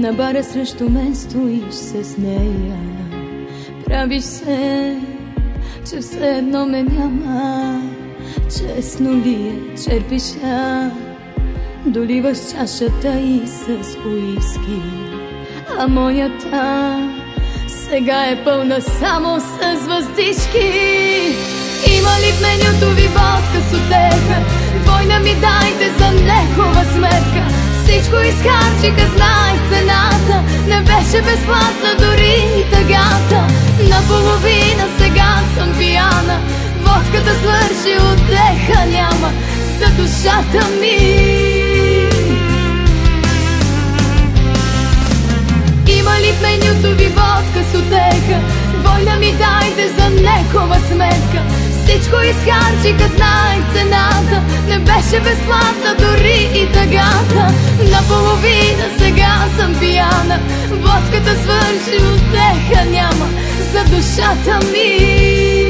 На бара срещу мен стоиш с нея. Правиш се, че все едно ме няма. Честно ли е, черпиш я, доливаш чашата и с уиски. А моята сега е пълна само с въздишки. Има ли в менюто ви водка с утеха? Двойна ми дайте за негова сметка. Всичко изхарчиха, знаех цената. Не беше безплатна дори и тъгата. Наполовина сега съм пияна. Водката свърши, утеха няма за душата ми. Има ли в менюто ви водка с утеха? Двойна ми дайте за негова сметка. Всичко изхарчиха, знаех цената. Не беше безплатна дори и тъгата. Наполовина сега съм пияна. Водката свърши, утеха няма за душата ми.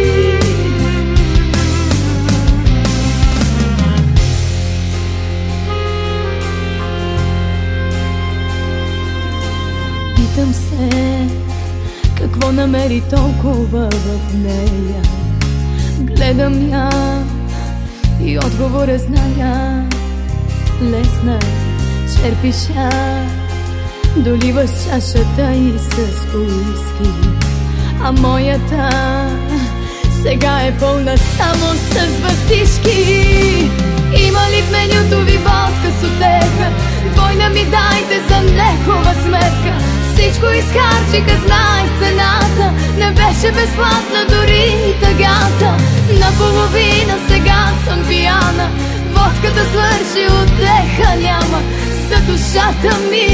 Питам се, какво намери толкова в нея. Гледам я и отговора зная. Лесна е, черпиш я, доливаш чашата и с уиски. А моята сега е пълна само с въздишки. Има ли в менюто ви водка с утеха? Двойна ми дайте за негова сметка. Всичко изхарчиха, знаех цената. Не беше безплатна дори и тъгата. Наполовина сега съм пияна. Водката свърши, утеха няма за душата ми.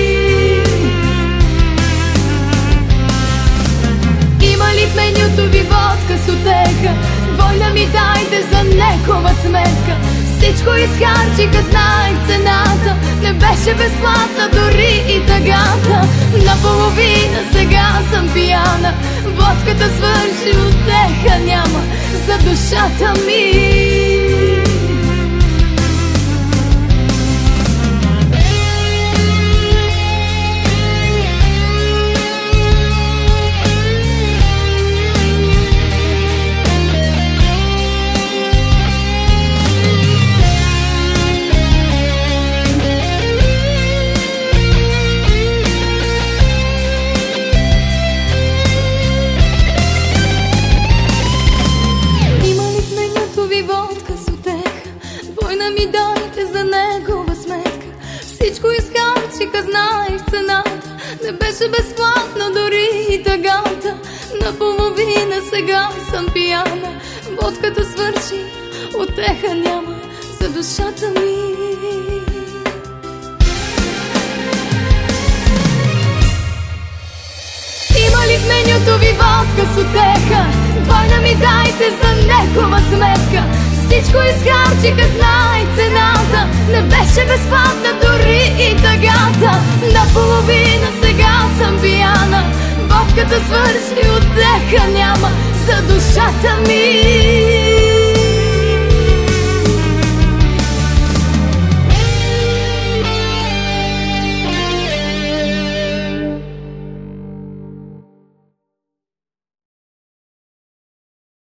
Има ли в менюто ви водка с утеха? Двойна ми дайте за негова сметка. Всичко изхарчиха, знаех цената. Не беше безплатна дори и тъгата. Наполовина сега съм пияна. Водката свърши, утеха няма за душата ми. Ми дайте за негова сметка. Всичко изхарчиха, знаех цената. Не беше безплатно дори и тъгата. Наполовина сега съм пияна. Водката свърши, утеха няма за душата ми. Има ли в менюто ви водка с утеха? Двойна ми дайте за негова сметка. Всичко изхарчиха, знаех цената. Не беше безплатна дори и тъгата. Наполовина сега съм пияна. Водката свърши, утеха няма за душата ми.